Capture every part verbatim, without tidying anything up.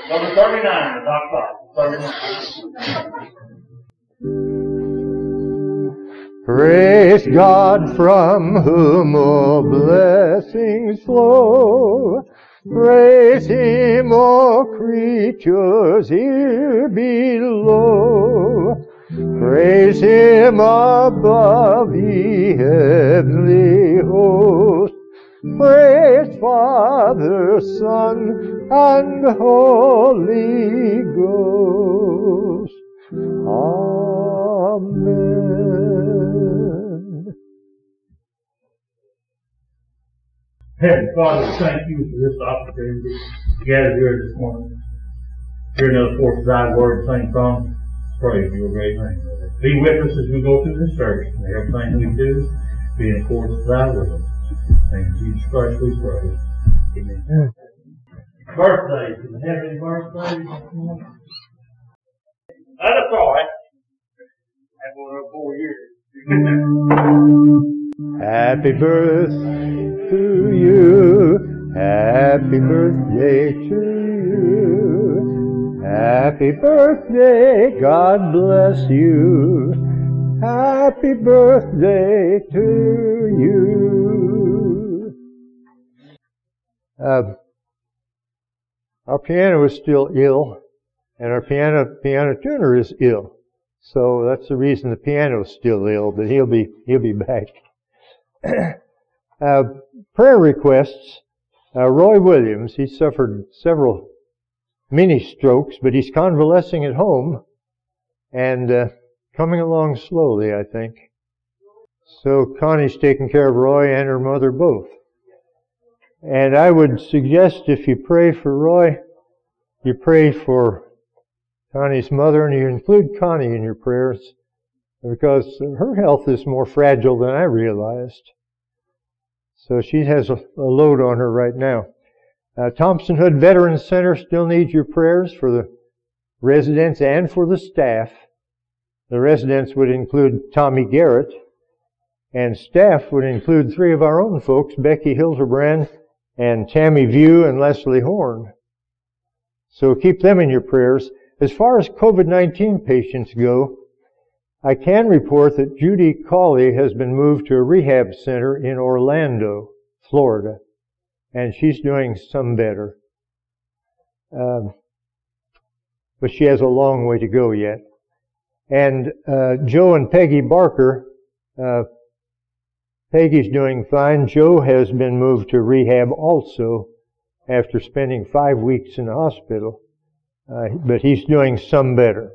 Number thirty-nine, not five. thirty-nine. Praise God from whom all blessings flow. Praise Him, all creatures here below. Praise Him above, ye heavenly hosts. Praise Father, Son, and Holy Ghost. Amen. Heavenly Father, thank you for this opportunity to gather here this morning. Hear another portion of thy word, sing songs, praise your great name. Be with us as we go through this service, and everything we do be in accordance with thy will. In Jesus Christ we pray. Amen. Mm. Birthdays. Do we have any birthdays? That's all right. I've been over four years. Happy birthday to you. Happy birthday to you. Happy birthday. God bless you. Happy birthday to you. Uh, our piano is still ill, and our piano piano tuner is ill. So that's the reason the piano is still ill, but he'll be he'll be back. uh, prayer requests. Uh, Roy Williams, he suffered several mini strokes, but he's convalescing at home and uh, coming along slowly, I think. So Connie's taking care of Roy and her mother both. And I would suggest if you pray for Roy, you pray for Connie's mother, and you include Connie in your prayers, because her health is more fragile than I realized. So she has a, a load on her right now. Uh, Thompson Hood Veterans Center still needs your prayers for the residents and for the staff. The residents would include Tommy Garrett, and staff would include three of our own folks, Becky Hildebrand and Tammy View and Leslie Horn. So keep them in your prayers. As far as COVID nineteen patients go, I can report that Judy Cawley has been moved to a rehab center in Orlando, Florida, and she's doing some better. Um, but she has a long way to go yet. And uh, Joe and Peggy Barker, uh, Peggy's doing fine. Joe has been moved to rehab also after spending five weeks in the hospital. Uh, but he's doing some better.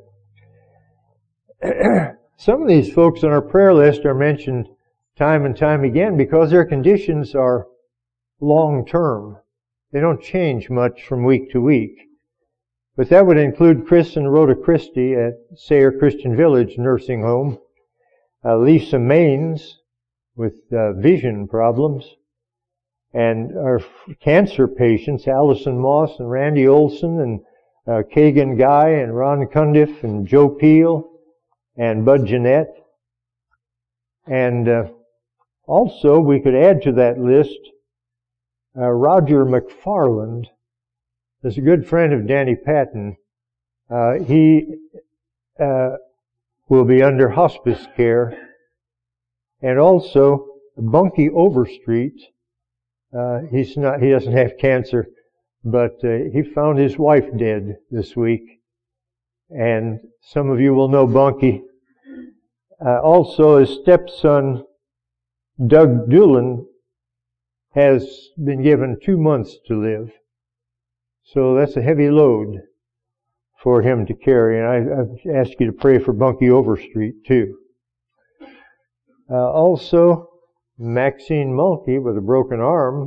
Some of these folks on our prayer list are mentioned time and time again because their conditions are long-term. They don't change much from week to week. But that would include Chris and Rhoda Christie at Sayre Christian Village Nursing Home, uh, Lisa Maines with uh, vision problems, and our cancer patients, Allison Moss and Randy Olson and uh, Kagan Guy and Ron Cundiff and Joe Peel and Bud Jeanette. And uh, also we could add to that list uh, Roger McFarland is a good friend of Danny Patton. Uh, he uh, will be under hospice care. And also Bunky Overstreet. Uh, he's not. He doesn't have cancer, but uh, he found his wife dead this week. And some of you will know Bunky. Uh, also, his stepson Doug Doolan has been given two months to live. So that's a heavy load for him to carry. And I, I've asked you to pray for Bunky Overstreet too. Uh, also, Maxine Mulkey with a broken arm.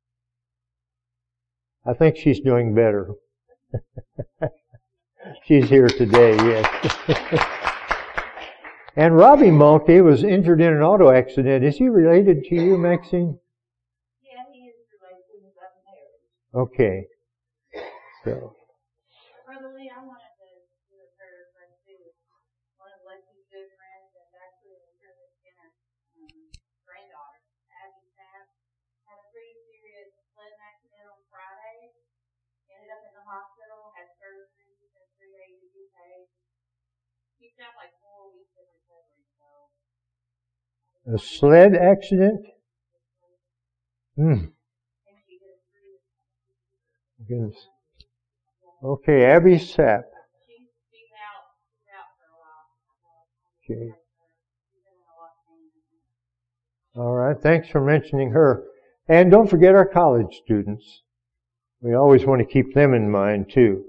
I think she's doing better. She's here today, yes. And Robbie Mulkey was injured in an auto accident. Is he related to you, Maxine? Yeah, he is related to his other marriage. Okay. So. Brother Lee, I wanted to do a prayer for too. One of Leslie's good friends and actually a Michigan um, granddaughter, Abby Sapp, had a pretty serious sledding accident on Friday. Ended up in the hospital, had She's got like four weeks of recovery, so. A sled accident? Hmm. Goodness. Okay, Abby Sapp. She's, she's out, she's out for a while. Okay. She's in a lot of pain. All right, thanks for mentioning her. And don't forget our college students. We always want to keep them in mind, too.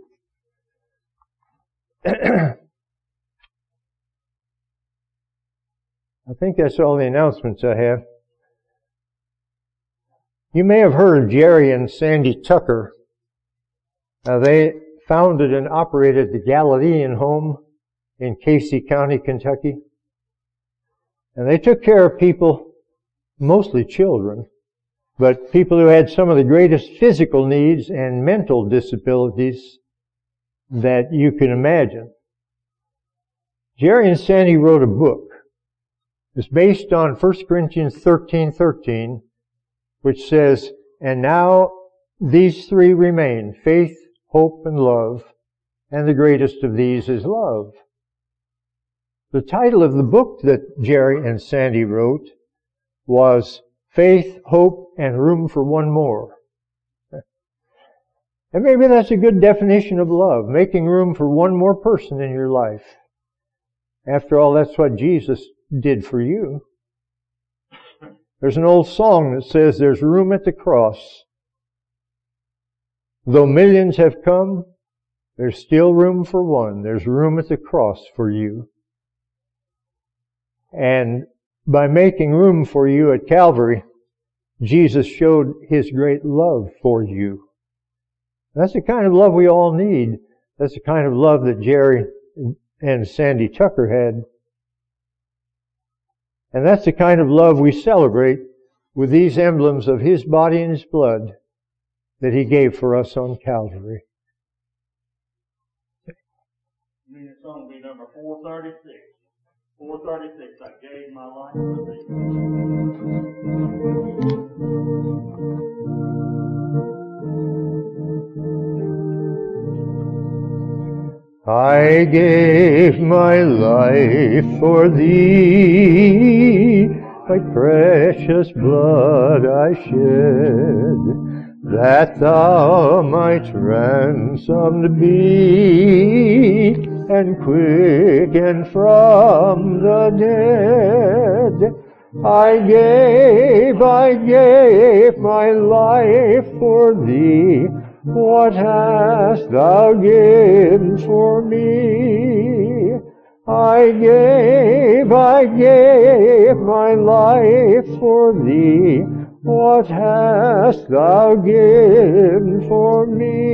I think that's all the announcements I have. You may have heard of Jerry and Sandy Tucker. Uh, they founded and operated the Galilean Home in Casey County, Kentucky. And they took care of people, mostly children, but people who had some of the greatest physical needs and mental disabilities that you can imagine. Jerry and Sandy wrote a book. It's based on First Corinthians thirteen thirteen, which says, "And now these three remain, faith, hope, and love, and the greatest of these is love." The title of the book that Jerry and Sandy wrote was Faith, Hope, and Room for One More. And maybe that's a good definition of love, making room for one more person in your life. After all, that's what Jesus did for you. There's an old song that says there's room at the cross. Though millions have come, there's still room for one. There's room at the cross for you. And by making room for you at Calvary, Jesus showed His great love for you. That's the kind of love we all need. That's the kind of love that Jerry and Sandy Tucker had. And that's the kind of love we celebrate with these emblems of His body and His blood that He gave for us on Calvary. And the song will be number four thirty-six. four thirty-six, I gave my life for thee. I gave my life for thee, my precious blood I shed, that thou might ransomed be, and quickened from the dead. I gave, I gave my life for thee. What hast thou given for me? I gave, I gave my life for thee. What hast thou given for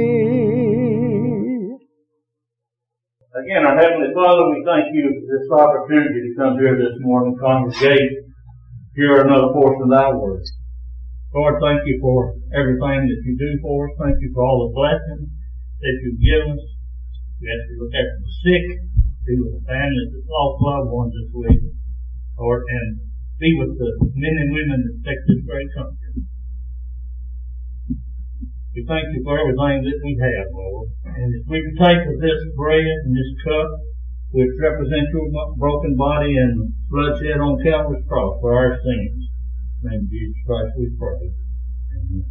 me? Again, our Heavenly Father, we thank you for this opportunity to come here this morning, congregate, hear another portion of thy word. Lord, thank you for everything that you do for us. Thank you for all the blessings that you've given us. We ask you to look after the sick, be with the families that lost loved ones this week, Lord, and be with the men and women that take this great country. We thank you for everything that we have, Lord. And if we partake of this bread and this cup, which represent your broken body and blood shed on Calvary's cross for our sins. In the name of Jesus Christ we pray. Amen.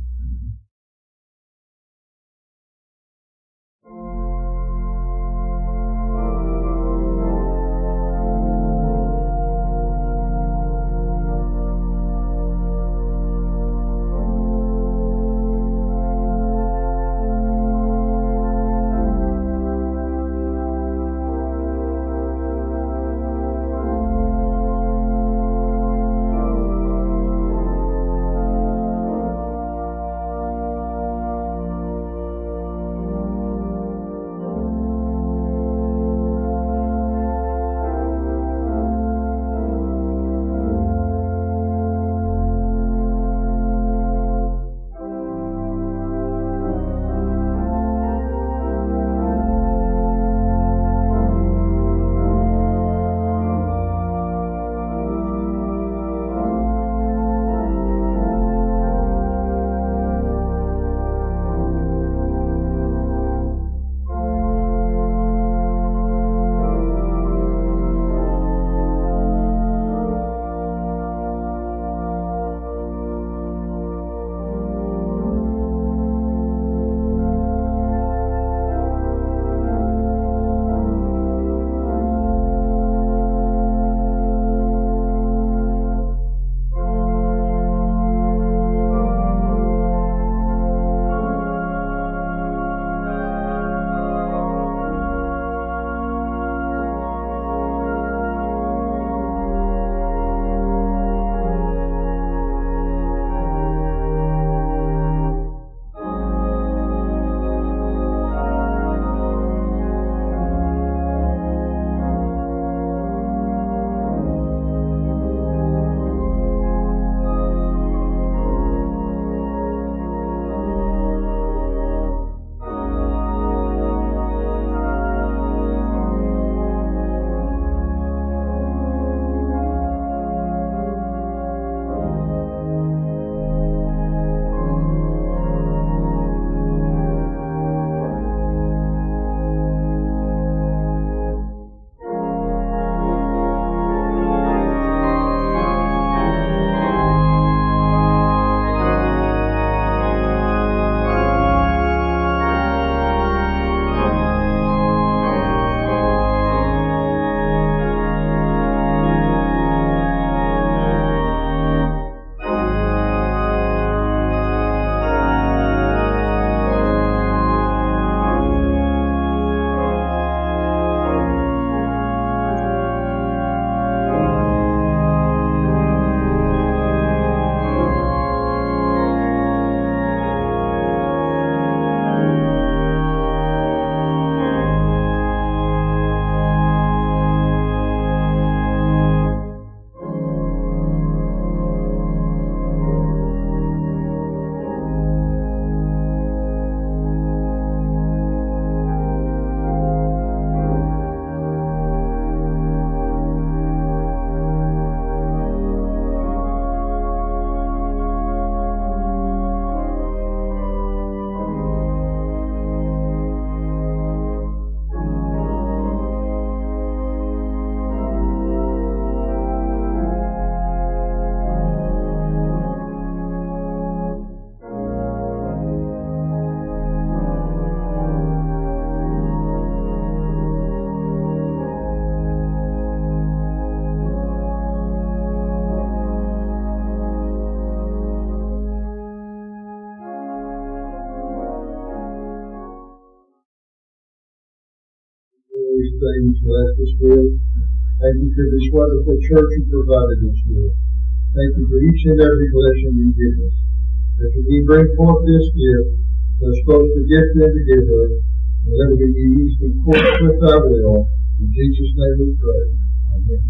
these things blessed us with. Thank you for this wonderful church you provided us with. Thank you for each and every blessing you give us. As we bring forth this gift, we're supposed to gift and to give her, and let it be used in accordance with thy will. In Jesus' name we pray. Amen.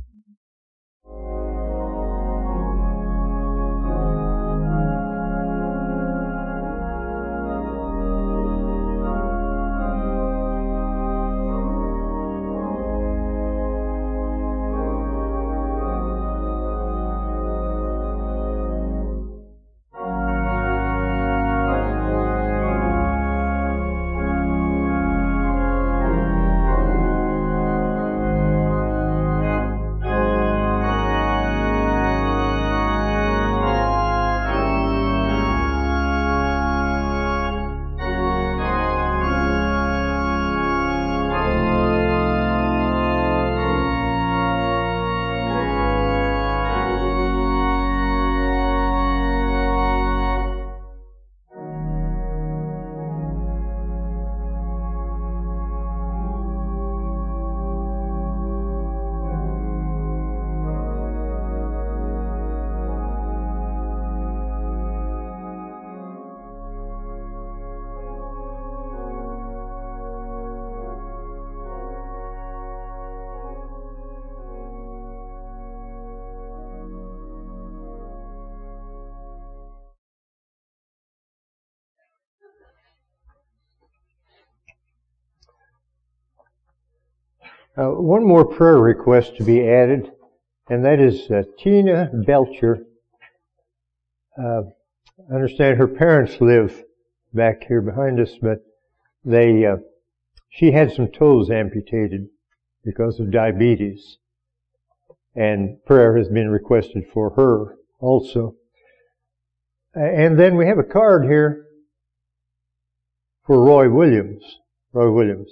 Uh, one more prayer request to be added, and that is uh, Tina Belcher. Uh, I understand her parents live back here behind us, but they uh, she had some toes amputated because of diabetes, and prayer has been requested for her also. Uh, and then we have a card here for Roy Williams. Roy Williams.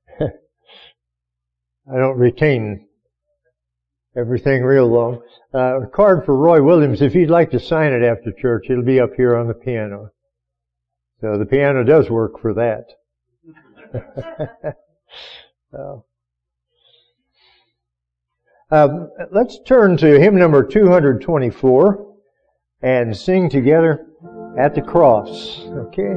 I don't retain everything real long. Uh, a card for Roy Williams. If you'd like to sign it after church, it'll be up here on the piano. So the piano does work for that. uh, um, let's turn to hymn number two hundred twenty-four and sing together At the Cross. Okay?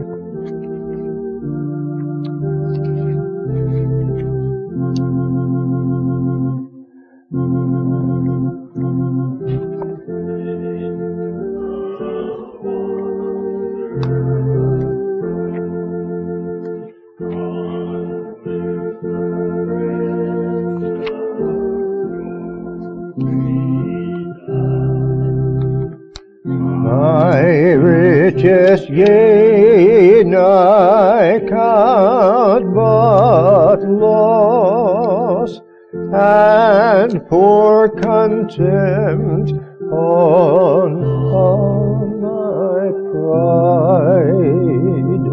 Richest gain I count but loss, and pour contempt on all my pride.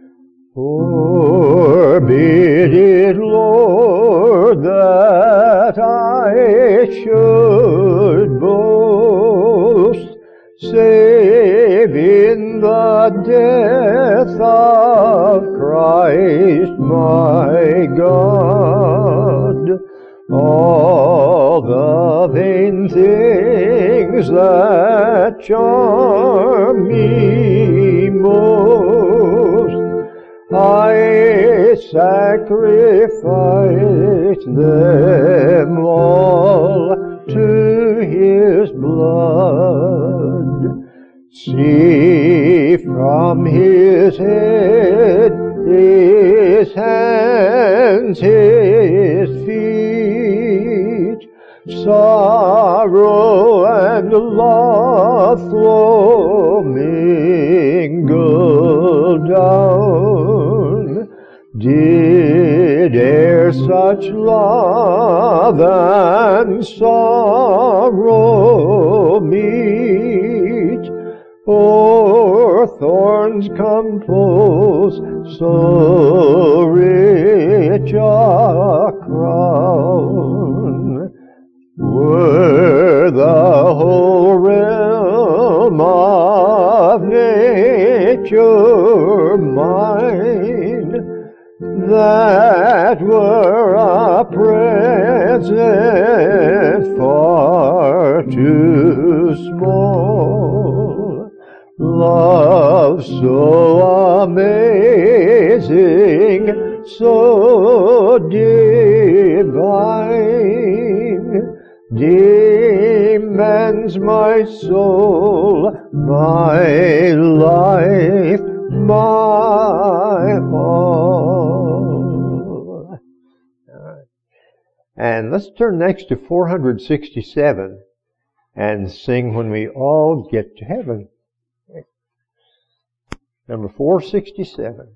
Forbid it, Lord, that I should boast, save in the death of Christ my God. All the vain things that charm me most, I sacrifice them all to His blood. See from His head, His hands, His feet, sorrow and love flow mingled down. Did e'er such love and sorrow meet, or thorns compose so rich a crown? Were the whole realm of nature mine, that that were a present far too small. Love so amazing, so divine, demands my soul, my life, my all. And let's turn next to four hundred sixty-seven and sing When We All Get to Heaven. Number four sixty-seven.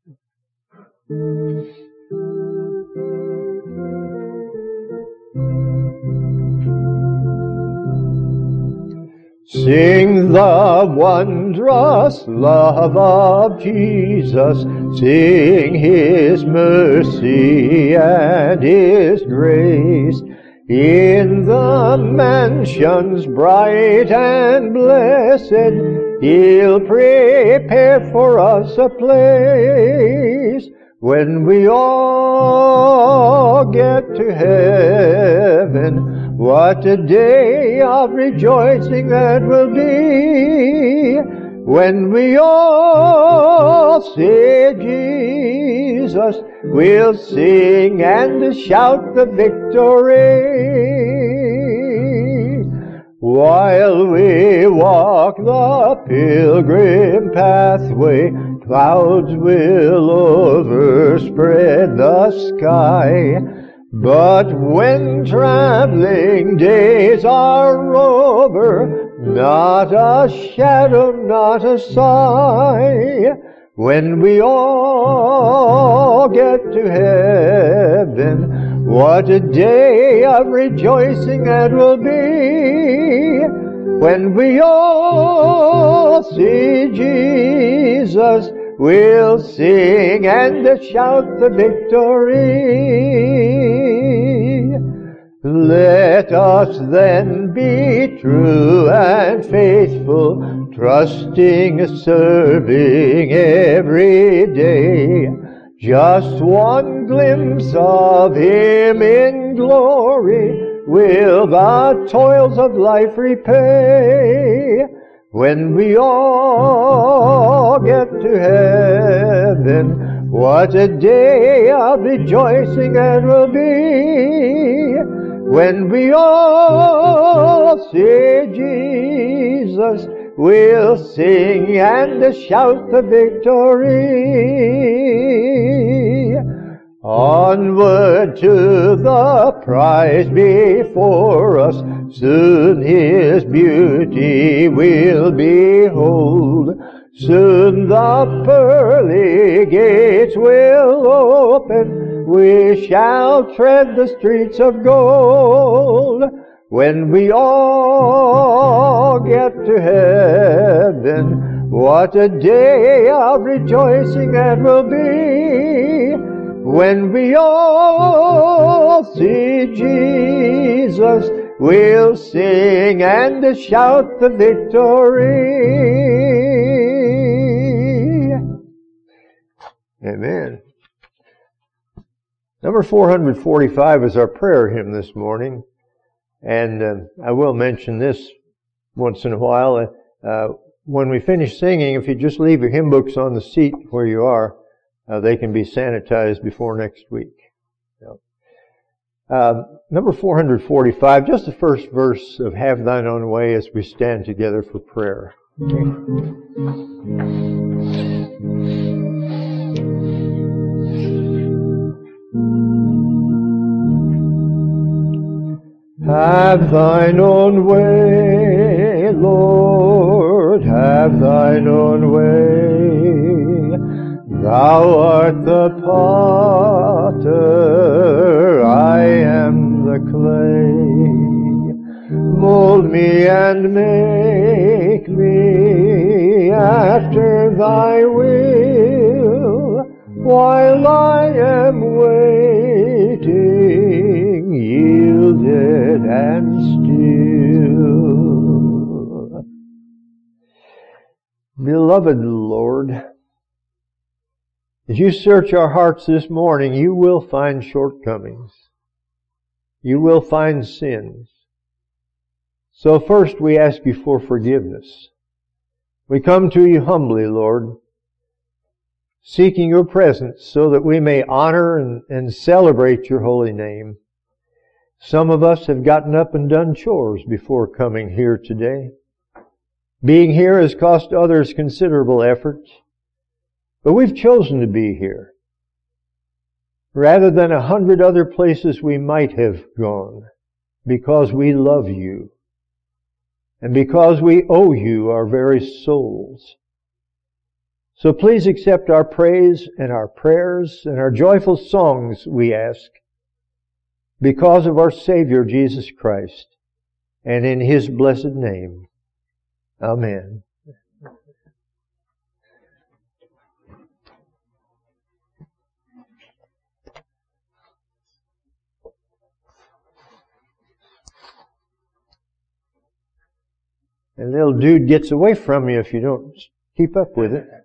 Sing the wondrous love of Jesus, sing His mercy and His grace. In the mansions bright and blessed, He'll prepare for us a place. When we all get to heaven, what a day of rejoicing that will be. When we all see Jesus, we'll sing and shout the victory. While we walk the pilgrim pathway, clouds will overspread the sky. But when traveling days are over, not a shadow, not a sigh. When we all get to heaven, what a day of rejoicing that will be. When we all see Jesus, we'll sing and shout the victory. Let us then be true and faithful, trusting, serving every day. Just one glimpse of Him in glory will the toils of life repay. When we all get to heaven, what a day of rejoicing it will be. When we all see Jesus, we'll sing and shout the victory. Onward to the prize before us, soon His beauty we'll behold. Soon the pearly gates will open, we shall tread the streets of gold. When we all get to heaven, what a day of rejoicing that will be. When we all see Jesus, we'll sing and shout the victory. Amen. Number four hundred forty-five is our prayer hymn this morning. And uh, I will mention this once in a while. Uh, when we finish singing, if you just leave your hymn books on the seat where you are, uh, they can be sanitized before next week. So, uh, number four hundred forty-five, just the first verse of Have Thine Own Way as we stand together for prayer. Have Thine own way, Lord, have Thine own way. Thou art the potter, I am the clay. Mold me and make me after Thy will, while I am waiting, yielded and still. Beloved Lord, As you search our hearts this morning, you will find shortcomings. You will find sins. So first we ask you for forgiveness. We come to you humbly, Lord, seeking your presence so that we may honor and, and celebrate your holy name. Some of us have gotten up and done chores before coming here today. Being here has cost others considerable effort, but we've chosen to be here rather than a hundred other places we might have gone, because we love you and because we owe you our very souls. So please accept our praise and our prayers and our joyful songs, we ask, because of our Savior Jesus Christ, and in His blessed name. Amen. The little dude gets away from you if you don't keep up with it.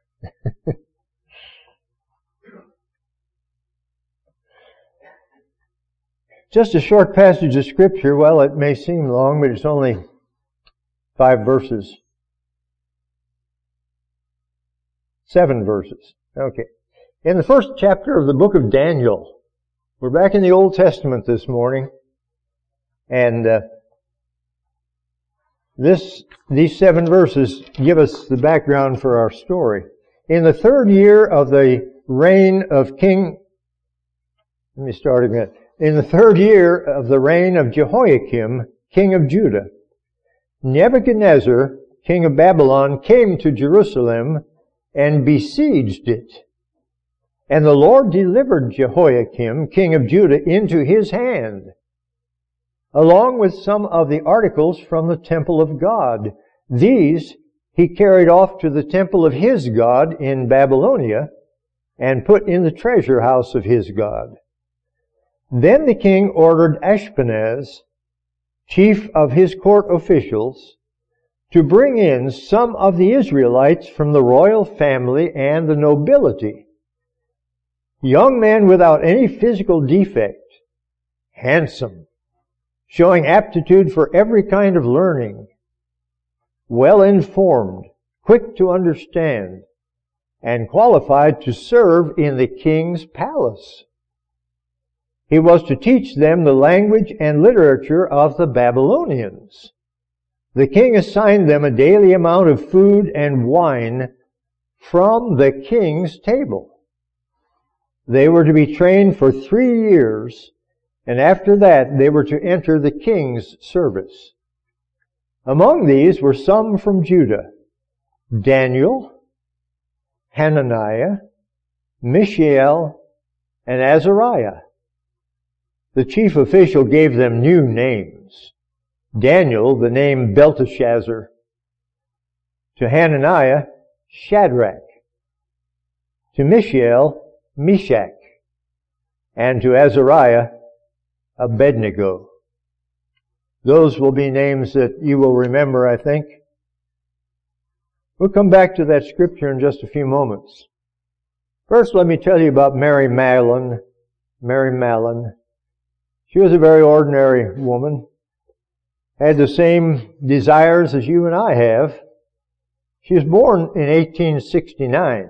Just a short passage of Scripture. Well, it may seem long, but it's only five verses. Seven verses. Okay. In the first chapter of the book of Daniel, we're back in the Old Testament this morning, and uh, this these seven verses give us the background for our story. In the third year of the reign of King, let me start again. In the third year of the reign of Jehoiakim, king of Judah, Nebuchadnezzar, king of Babylon, came to Jerusalem and besieged it. And the Lord delivered Jehoiakim, king of Judah, into his hand, along with some of the articles from the temple of God. These he carried off to the temple of his God in Babylonia and put in the treasure house of his God. Then the king ordered Ashpenaz, chief of his court officials, to bring in some of the Israelites from the royal family and the nobility, young men without any physical defect, handsome, showing aptitude for every kind of learning, well-informed, quick to understand, and qualified to serve in the king's palace. He was to teach them the language and literature of the Babylonians. The king assigned them a daily amount of food and wine from the king's table. They were to be trained for three years, and after that they were to enter the king's service. Among these were some from Judah: Daniel, Hananiah, Mishael, and Azariah. The chief official gave them new names. Daniel, the name Belteshazzar. To Hananiah, Shadrach. To Mishael, Meshach. And to Azariah, Abednego. Those will be names that you will remember, I think. We'll come back to that scripture in just a few moments. First, let me tell you about Mary Mallon. Mary Mallon. She was a very ordinary woman, had the same desires as you and I have. She was born in eighteen sixty-nine.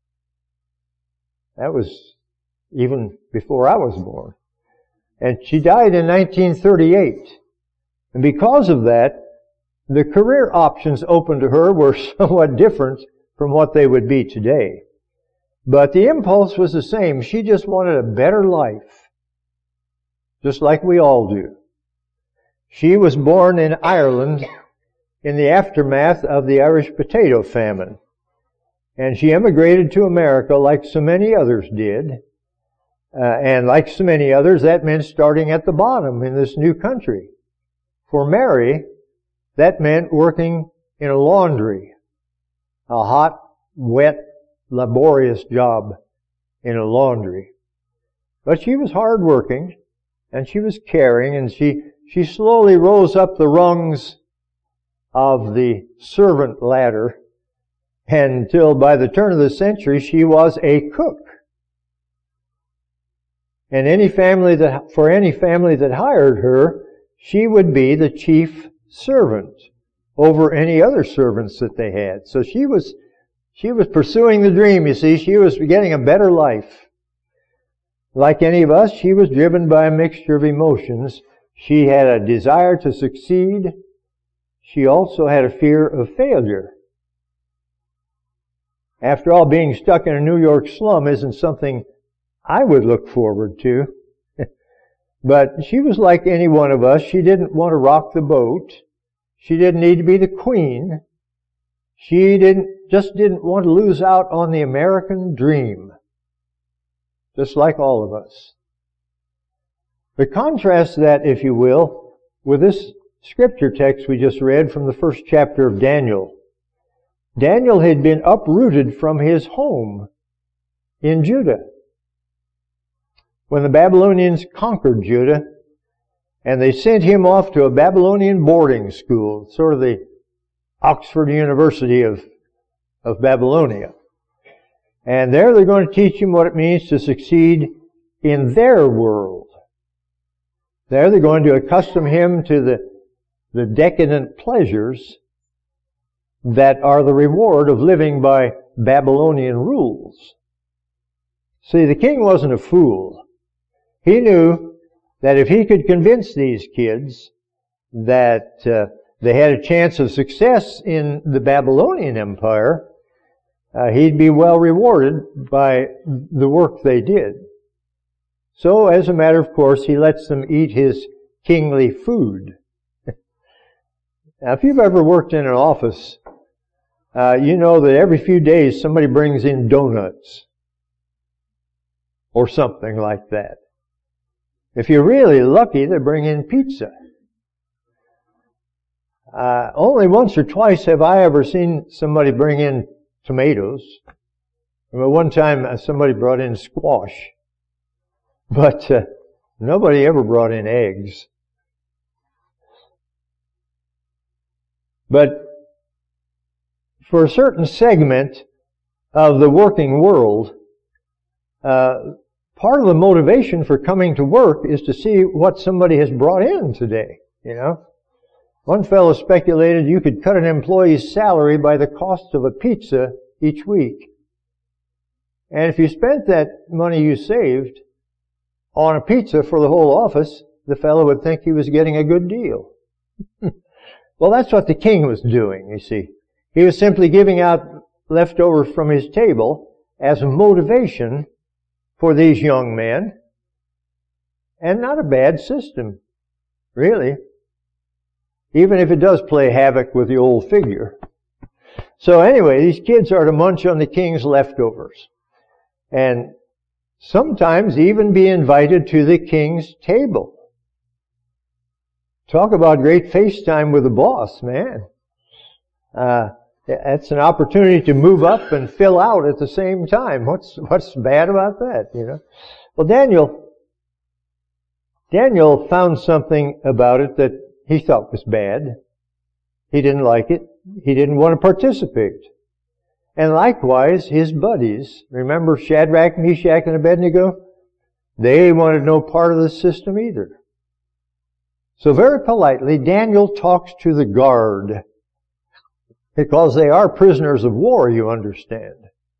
That was even before I was born. And she died in nineteen thirty-eight. And because of that, the career options open to her were somewhat different from what they would be today. But the impulse was the same. She just wanted a better life, just like we all do. She was born in Ireland in the aftermath of the Irish potato famine. And she emigrated to America like so many others did. Uh, and like so many others, that meant starting at the bottom in this new country. For Mary, that meant working in a laundry, a hot, wet, laborious job in a laundry. But she was hardworking, and she was caring, and she, she slowly rose up the rungs of the servant ladder until by the turn of the century she was a cook. And any family that, for any family that hired her, she would be the chief servant over any other servants that they had. So she was, she was pursuing the dream, you see. She was getting a better life. Like any of us, she was driven by a mixture of emotions. She had a desire to succeed. She also had a fear of failure. After all, being stuck in a New York slum isn't something I would look forward to. But she was like any one of us. She didn't want to rock the boat. She didn't need to be the queen. She didn't, just didn't want to lose out on the American dream. Just like all of us. But contrast that, if you will, with this scripture text we just read from the first chapter of Daniel. Daniel had been uprooted from his home in Judah when the Babylonians conquered Judah, and they sent him off to a Babylonian boarding school, sort of the Oxford University of, of Babylonia. And there they're going to teach him what it means to succeed in their world. There they're going to accustom him to the, the decadent pleasures that are the reward of living by Babylonian rules. See, the king wasn't a fool. He knew that if he could convince these kids that uh, they had a chance of success in the Babylonian Empire, uh, he'd be well rewarded by the work they did. So, as a matter of course, he lets them eat his kingly food. Now, if you've ever worked in an office, uh, you know that every few days somebody brings in donuts or something like that. If you're really lucky, they bring in pizza. Uh, only once or twice have I ever seen somebody bring in tomatoes. Well, one time uh, somebody brought in squash. But uh, nobody ever brought in eggs. But for a certain segment of the working world, uh, part of the motivation for coming to work is to see what somebody has brought in today, you know. One fellow speculated you could cut an employee's salary by the cost of a pizza each week. And if you spent that money you saved on a pizza for the whole office, the fellow would think he was getting a good deal. Well, that's what the king was doing, you see. He was simply giving out leftovers from his table as a motivation for these young men. And not a bad system, really. Even if it does play havoc with the old figure. So anyway, these kids are to munch on the king's leftovers. And sometimes even be invited to the king's table. Talk about great FaceTime with the boss, man. Uh, that's an opportunity to move up and fill out at the same time. What's, what's bad about that, you know? Well, Daniel, Daniel found something about it that he thought was bad. He didn't like it. He didn't want to participate. And likewise, his buddies, remember Shadrach, Meshach, and Abednego? They wanted no part of the system either. So very politely, Daniel talks to the guard, because they are prisoners of war, you understand.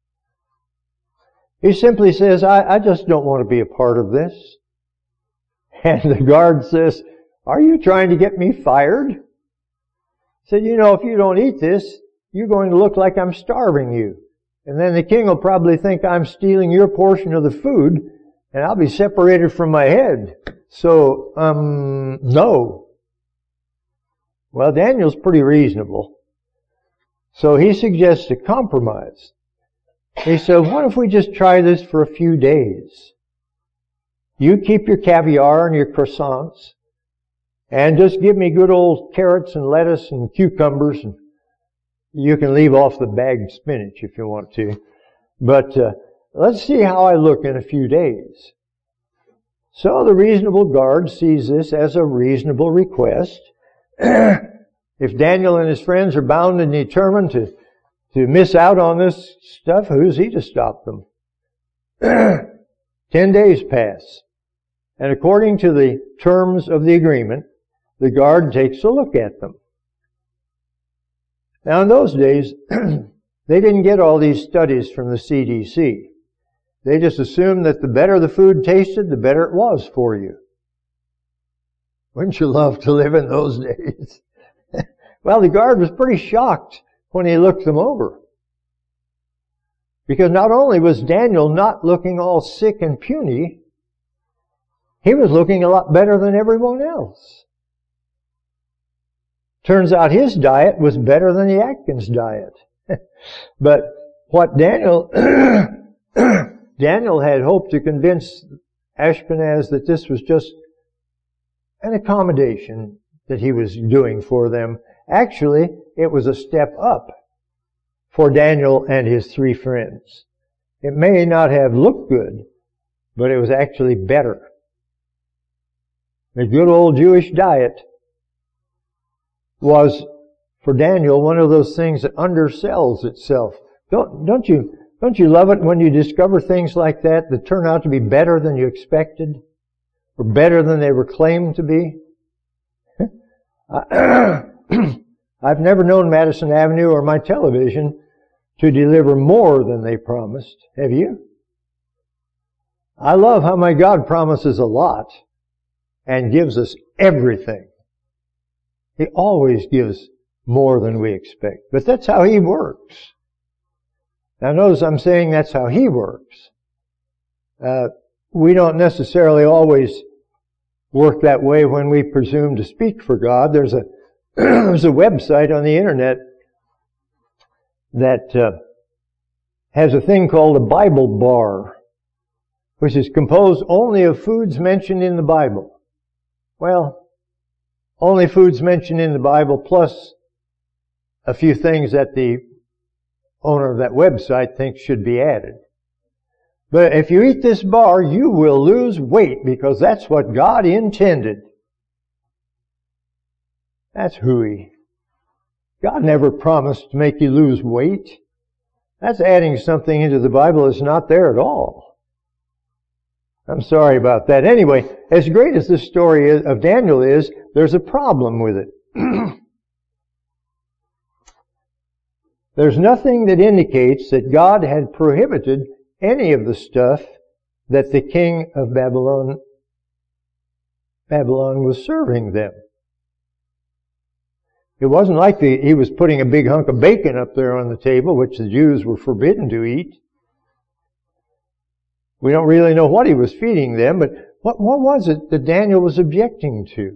He simply says, I, I just don't want to be a part of this. And the guard says, are you trying to get me fired? He said, you know, if you don't eat this, you're going to look like I'm starving you. And then the king will probably think I'm stealing your portion of the food, and I'll be separated from my head. So, um, no. Well, Daniel's pretty reasonable. So he suggests a compromise. He said, what if we just try this for a few days? You keep your caviar and your croissants, and just give me good old carrots and lettuce and cucumbers, and you can leave off the bagged spinach if you want to. But uh, let's see how I look in a few days. So the reasonable guard sees this as a reasonable request. If Daniel and his friends are bound and determined to, to miss out on this stuff, who's he to stop them? Ten days pass. And according to the terms of the agreement, the guard takes a look at them. Now in those days, they didn't get all these studies from the C D C. They just assumed that the better the food tasted, the better it was for you. Wouldn't you love to live in those days? Well, the guard was pretty shocked when he looked them over. Because not only was Daniel not looking all sick and puny, he was looking a lot better than everyone else. Turns out his diet was better than the Atkins diet. But what Daniel, Daniel had hoped to convince Ashpenaz that this was just an accommodation that he was doing for them. Actually, it was a step up for Daniel and his three friends. It may not have looked good, but it was actually better. The good old Jewish diet was, for Daniel, one of those things that undersells itself. Don't, don't you, don't you love it when you discover things like that that turn out to be better than you expected? Or better than they were claimed to be? I've never known Madison Avenue or my television to deliver more than they promised. Have you? I love how my God promises a lot and gives us everything. He always gives more than we expect. But that's how He works. Now notice I'm saying that's how He works. Uh, we don't necessarily always work that way when we presume to speak for God. There's a there's a website on the internet that uh, has a thing called a Bible bar, which is composed only of foods mentioned in the Bible. Well, only foods mentioned in the Bible plus a few things that the owner of that website thinks should be added. But if you eat this bar, you will lose weight because that's what God intended. That's hooey. God never promised to make you lose weight. That's adding something into the Bible that's not there at all. I'm sorry about that. Anyway, as great as this story of Daniel is, there's a problem with it. There's nothing that indicates that God had prohibited any of the stuff that the king of Babylon, Babylon was serving them. It wasn't like the, he was putting a big hunk of bacon up there on the table, which the Jews were forbidden to eat. We don't really know what he was feeding them, but what, what was it that Daniel was objecting to?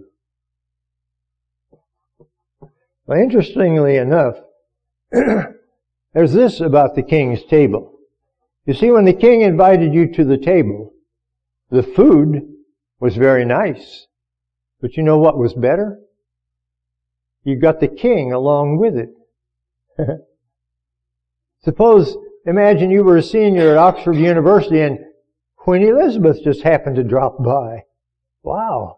Well, interestingly enough, there's this about the king's table. You see, when the king invited you to the table, the food was very nice. But you know what was better? You got the king along with it. Suppose, imagine you were a senior at Oxford University and Queen Elizabeth just happened to drop by. Wow.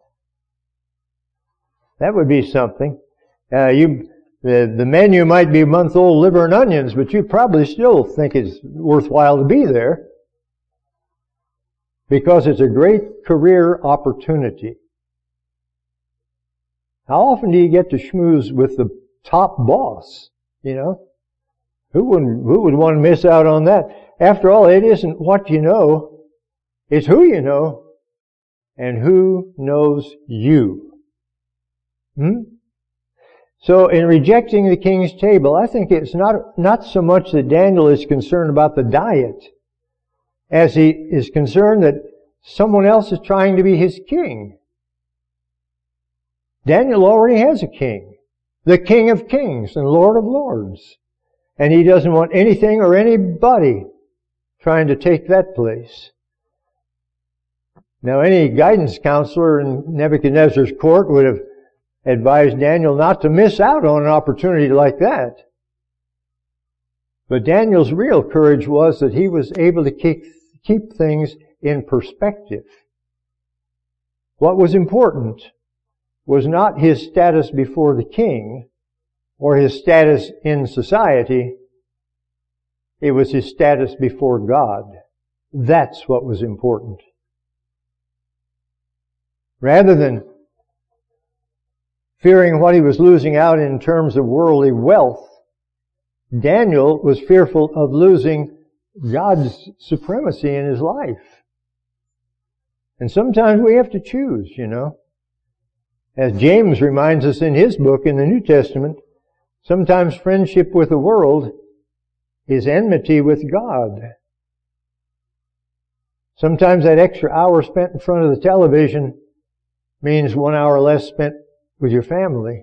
That would be something. Uh, you, the, the menu might be month-old liver and onions, but you probably still think it's worthwhile to be there because it's a great career opportunity. How often do you get to schmooze with the top boss? You know, who wouldn't, who would want to miss out on that? After all, it isn't what you know, it's who you know, and who knows you. Hmm? So in rejecting the king's table, I think it's not, not so much that Daniel is concerned about the diet as he is concerned that someone else is trying to be his king. Daniel already has a king, the King of Kings and Lord of Lords. And he doesn't want anything or anybody trying to take that place. Now, any guidance counselor in Nebuchadnezzar's court would have advised Daniel not to miss out on an opportunity like that. But Daniel's real courage was that he was able to keep, keep things in perspective. What was important was not his status before the king or his status in society, It was his status before God. That's what was important. Rather than fearing what he was losing out in terms of worldly wealth, Daniel was fearful of losing God's supremacy in his life. And sometimes we have to choose, you know. As James reminds us in his book in the New Testament, sometimes friendship with the world is enmity with God. Sometimes that extra hour spent in front of the television means one hour less spent with your family.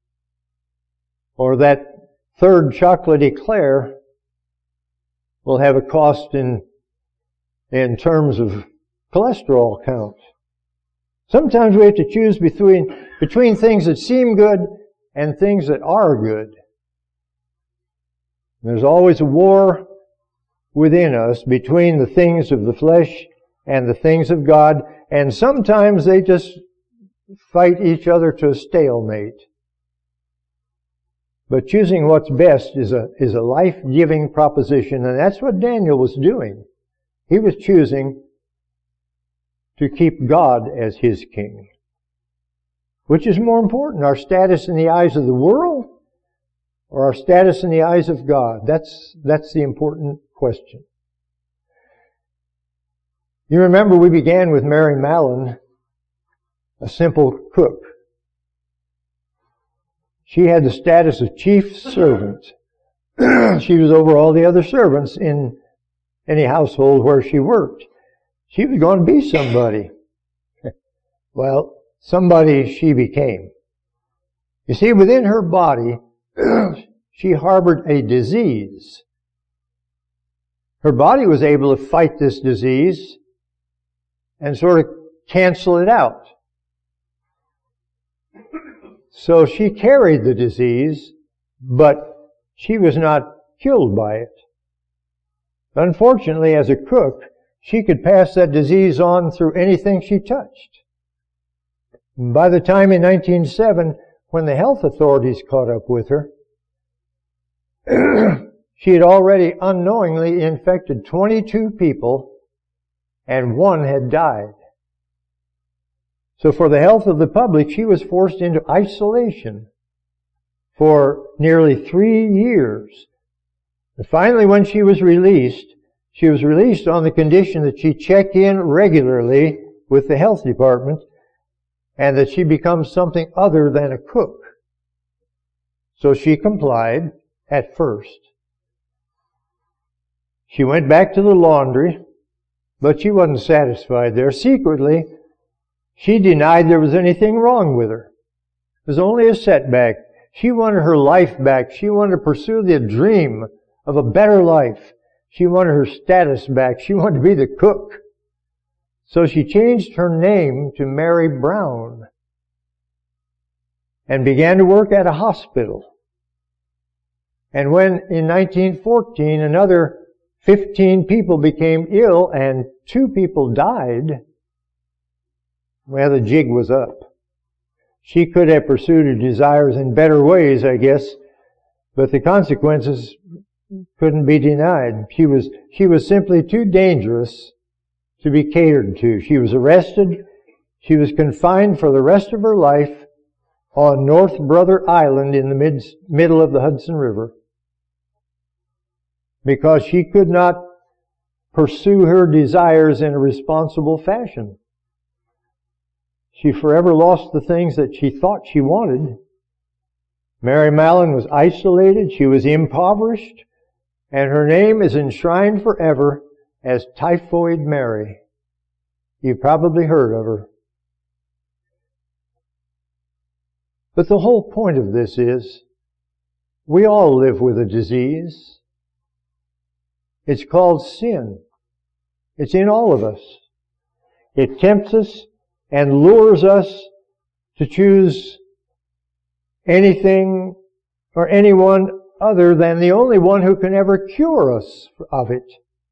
Or that third chocolate eclair will have a cost in, in terms of cholesterol count. Sometimes we have to choose between, between things that seem good and things that are good. There's always a war within us between the things of the flesh and the things of God, and sometimes they just fight each other to a stalemate. But choosing what's best is a, is a life-giving proposition, and that's what Daniel was doing. He was choosing to keep God as his king. Which is more important, our status in the eyes of the world or our status in the eyes of God? That's, that's the important question. You remember we began with Mary Mallon, a simple cook. She had the status of chief servant. She was over all the other servants in any household where she worked. She was going to be somebody. Well, somebody she became. You see, within her body, she harbored a disease. Her body was able to fight this disease and sort of cancel it out. So she carried the disease, but she was not killed by it. Unfortunately, as a cook, she could pass that disease on through anything she touched. And by the time in nineteen oh seven, when the health authorities caught up with her, she had already unknowingly infected twenty-two people, and one had died. So for the health of the public, she was forced into isolation for nearly three years. And finally, when she was released, she was released on the condition that she check in regularly with the health department and that she becomes something other than a cook. So she complied at first. She went back to the laundry, but she wasn't satisfied there. Secretly, she denied there was anything wrong with her. It was only a setback. She wanted her life back. She wanted to pursue the dream of a better life. She wanted her status back. She wanted to be the cook. So she changed her name to Mary Brown and began to work at a hospital. And when in nineteen fourteen another fifteen people became ill and two people died, well, the jig was up. She could have pursued her desires in better ways, I guess, but the consequences couldn't be denied. She was, she was simply too dangerous to be catered to. She was arrested. She was confined for the rest of her life on North Brother Island in the mid, middle of the Hudson River because she could not pursue her desires in a responsible fashion. She forever lost the things that she thought she wanted. Mary Mallon was isolated. She was impoverished. And her name is enshrined forever as Typhoid Mary. You've probably heard of her. But the whole point of this is, we all live with a disease. It's called sin. It's in all of us. It tempts us and lures us to choose anything or anyone other than the only one who can ever cure us of it.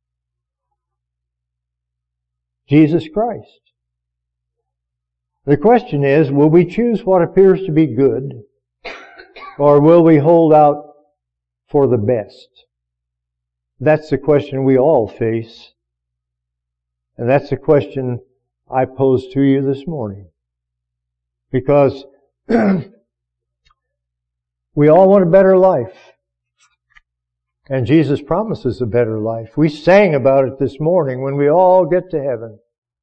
Jesus Christ. The question is, will we choose what appears to be good, or will we hold out for the best? That's the question we all face. And that's the question I pose to you this morning. Because we all want a better life. And Jesus promises a better life. We sang about it this morning when we all get to heaven.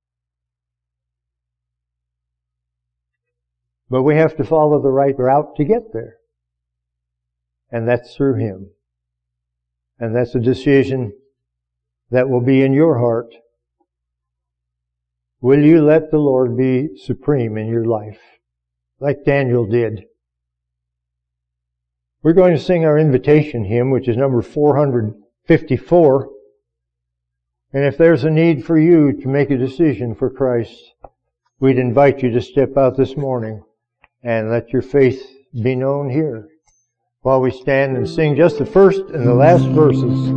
But we have to follow the right route to get there. And that's through Him. And that's a decision that will be in your heart. Will you let the Lord be supreme in your life? Like Daniel did. We're going to sing our invitation hymn, which is number four hundred fifty-four. And if there's a need for you to make a decision for Christ, we'd invite you to step out this morning and let your faith be known here, while we stand and sing just the first and the last verses.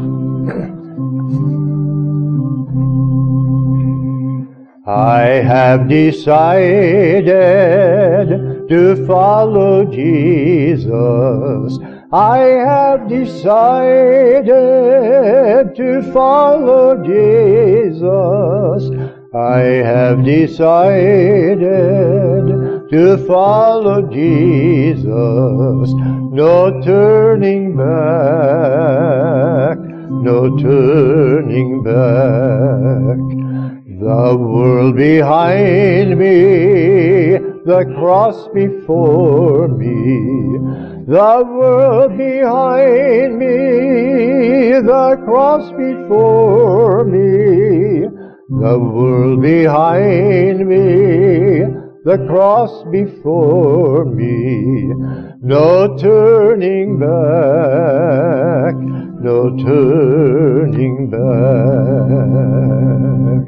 I have decided to follow Jesus. I have decided to follow Jesus. I have decided to follow Jesus. No turning back, no turning back. The world behind me, the cross before me. The world behind me, the cross before me. The world behind me, the cross before me. No turning back, no turning back.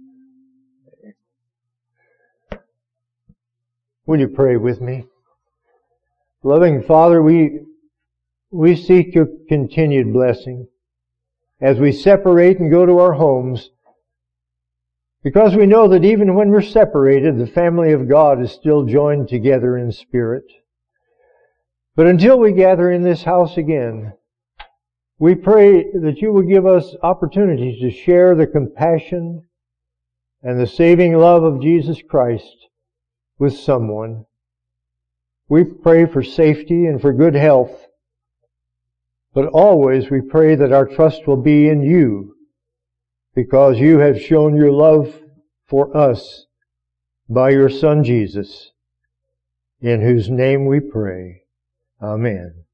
Will you pray with me? Loving Father, we, we seek your continued blessing as we separate and go to our homes, because we know that even when we're separated, the family of God is still joined together in spirit. But until we gather in this house again, we pray that you will give us opportunities to share the compassion and the saving love of Jesus Christ with someone. We pray for safety and for good health, but always we pray that our trust will be in you, because you have shown your love for us by your Son Jesus, in whose name we pray. Amen.